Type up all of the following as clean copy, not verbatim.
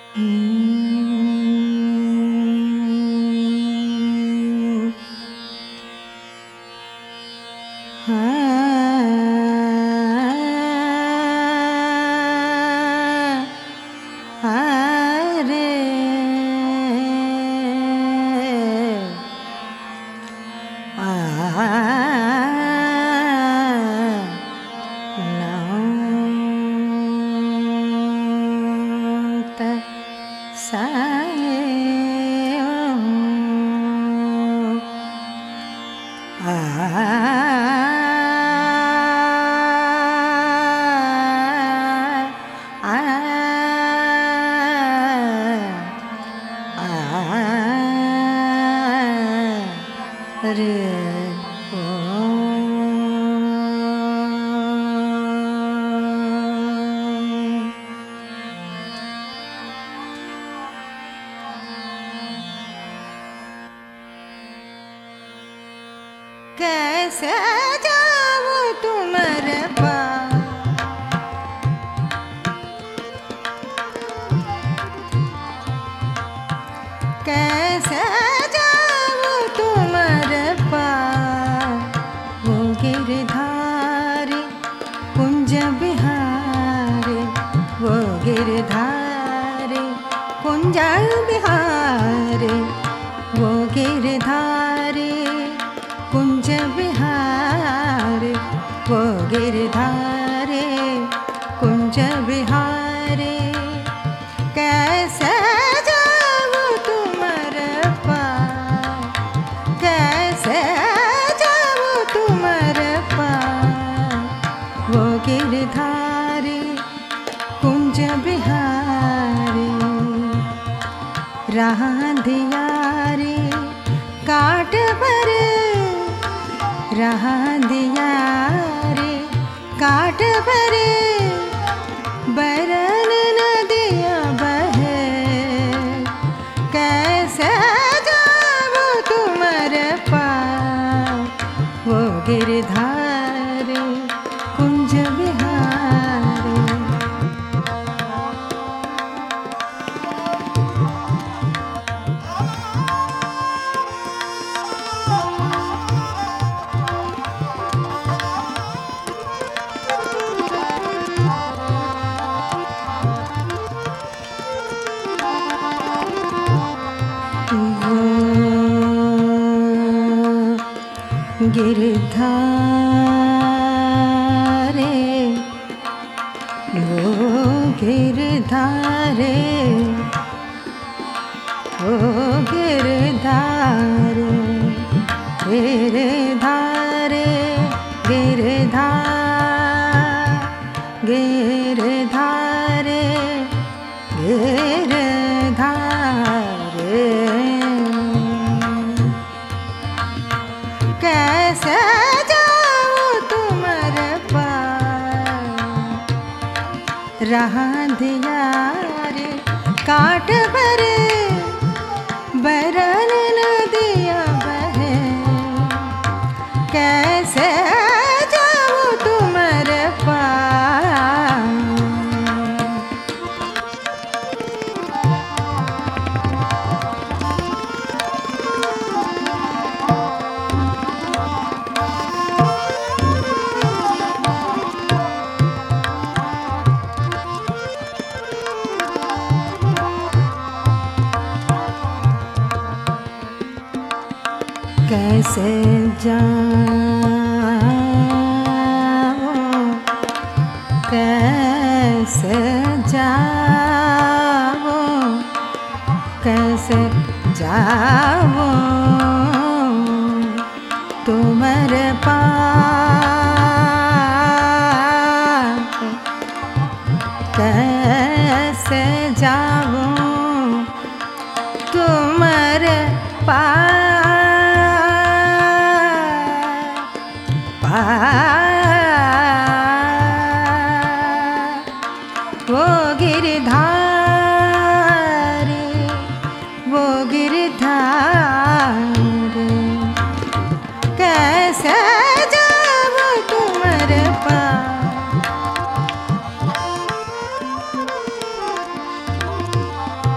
कैसे जाऊं तुम्हारे पास, कैसे जाऊं तुम्हारे पास, वो गिरधारी कुंज बिहारी, वो गिरधारी कुंज बिहारी, वो गिरधारी कुंज बिहारी, वो गिरधारी कुंज बिहारी। कैसे जाऊं तुम्हारे पास, कैसे जाऊं तुम्हारे पास, वो गिरधारी कुंज बिहारी। राह दियारी काट पर, राह दियारी काट पर, बरन नदियाँ बहे। कैसे जाऊं तुम्हारे पास, वो गिरधारी कुंज बिहारी। गिरधारे वो गिरधारे, वो गिरधारे, गिरधारे गिरधार, गिरधारे गिरधारे। कैसे जाऊं तुम्हारे पास, राह दियारी काट पर, बरन नदियाँ बहे। कैसे जाऊं तुम्हारे पास, कैसे जाऊं, कैसे जाऊं, कैसे जाऊं तुम्हारे पास, कैसे जाऊं तुम्हारे पास। वो गिरधारी, वो गिरधारी। कैसे जाऊं तुम्हारे पास,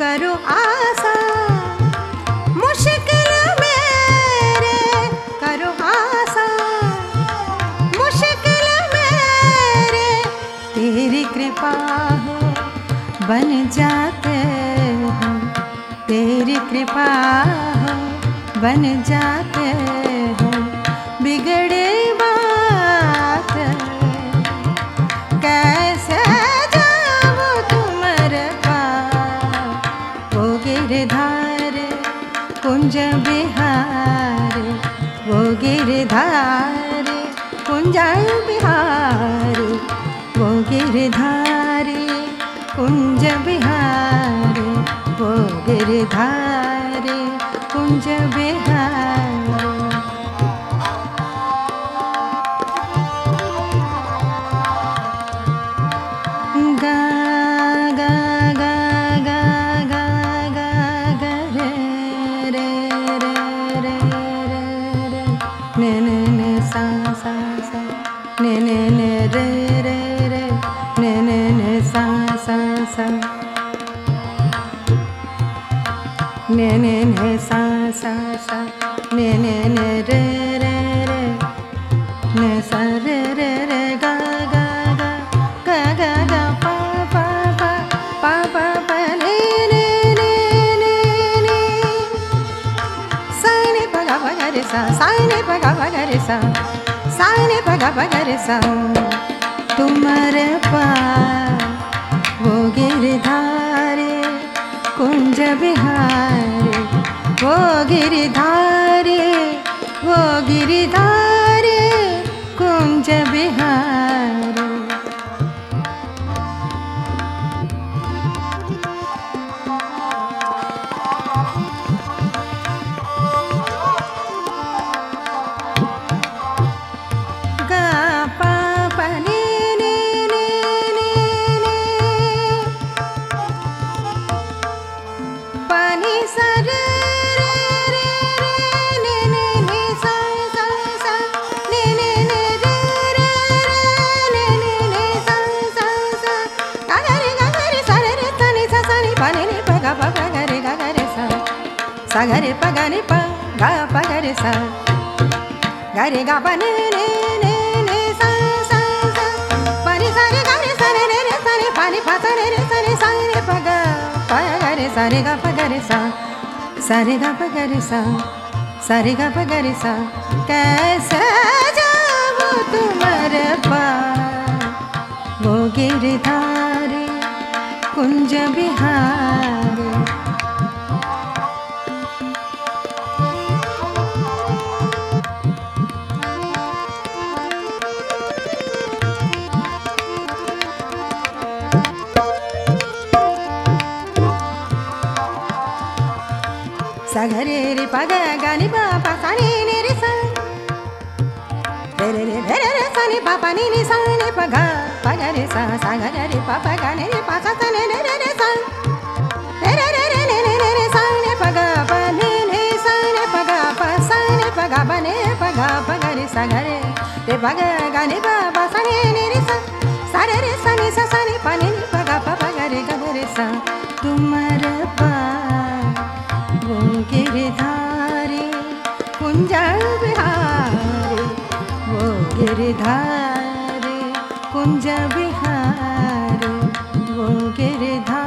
करो आसा मुश्किल मेरे करो आसा मुश्किल मेरे तेरी कृपा हो बन जाते हो तेरी कृपा हो बन जाते हो बिगड़े बात कैसे जाऊं तुम्हारे पास वो गिरधार कुंज बिहार वो गिरधार कुंज बिहार वो गिरधार कुंज बिहार वो गिरधार कुंज बिहार गा गा गा गा गा गा गा रे रे रे रे रे ने ने ने सा सा सा ने ने ने रे रे रे ने ने ने सा सा सा ने ने ने सा सा सा ने ने ने रे रे रे ने सा रे रे रे गा गा गा गा गा गा पा पा पा पा पा पा ने ने ने ने ने सा ने पा गा पा गा रे सा ने पा गा पा गा रे सा ने पा गा पा गा रे सा तुम्हारे पास वो गिरधारे कुंज बिहारी वो गिरधारे कुंज बिहारी गा पा पा ने ने ने ने ने पानी सा रे रे रे रे ने ने ने सा सा सा ने ने ने रे रे रे ने ने ने सा सा सा गा गा रे सा रे रे सा ने पा ने पा गा रे सा गा रे पा गा ने पा गा पा गा रे सा गा रे गा पा ने ने ने ने सा सा सा पा रे सा रे गा रे सा रे रे सा रे पा ने पा सा रे रे सा रे पा गा रे सा रे गा पा गा रे सा रे गा पा गा रे सा रे गा पा गा रे सा कैसे जाऊं तुम्हारे पास वो गिरधारी कुंज बिहारी सा गा रे रे पा गा गा नि पा पा सा नि ने रे सा रे रे रे रे रे सा नि पा पा नि नि सा नि पा गा रे सा गा रे पा गा ने रे पा सा ने रे रे रे सा रे रे रे रे ने ने रे सा ने पा गा पा ने ने सा ने पा गा पा सा ने पा गा बा ने पा गा रे सा गा रे पा गा ने पा सा ने रे सा रे सा नि सा नि पा ने पा गा रे सा तुम्हारे पास वो गिरधारी कुंज बिहारी वो गिरधारी कुंज बिहारी वो Girdhari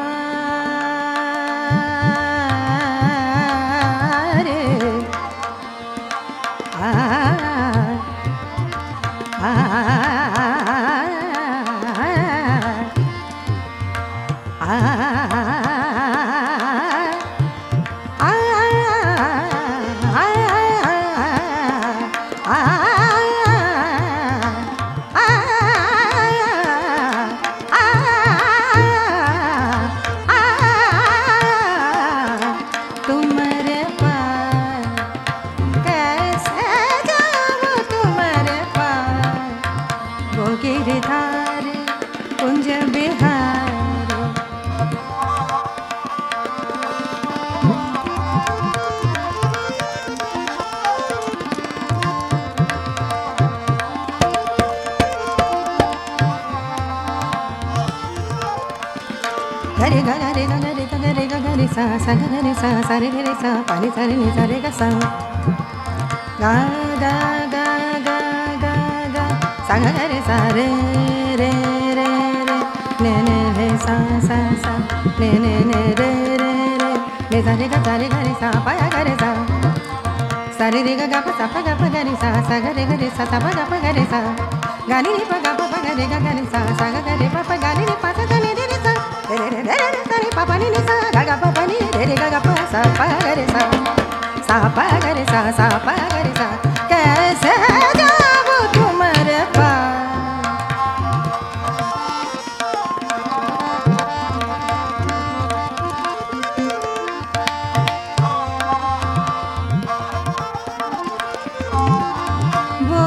sa sa ga re sa sa re re sa pa ni sa re ni sa re ga sa ga ga ga ga ga ga sa ga re sa re re re re ne ne re sa sa sa ne ne ne re re re ne sa re ga re sa pa ga re sa sa re re ga pa ga re sa sa ga re sa ta pa ga re sa ga ni pa ga ga re sa sa ga re pa ga ni pa sa ga ni re sa re re re re sa ni pa pa ni sa ga pa ni re re ga pa sa pa ga re sa pa ga re sa pa ga re sa कैसे जाऊं तुम्हारे पास वो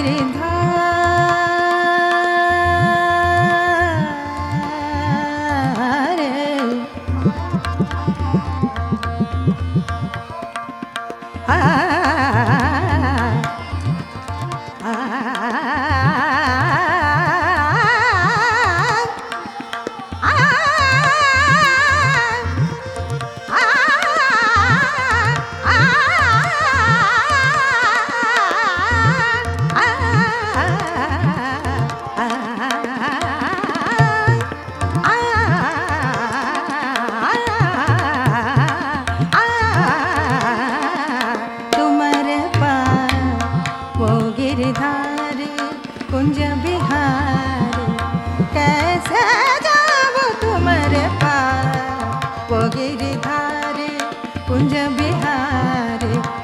गिरधारी कुंज बिहारी कैसे जाऊं तुम्हारे पास वो गिरधारी कुंज बिहारी